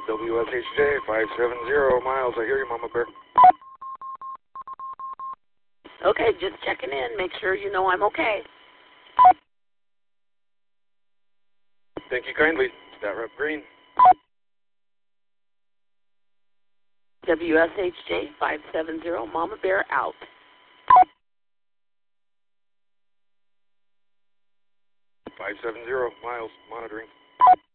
WSHJ 570 miles. I hear you, Mama Bear. Okay, just checking in. Make sure you know I'm okay. Thank you kindly. Stat Rep Green. WSHJ 570, Mama Bear out. 570 miles, monitoring.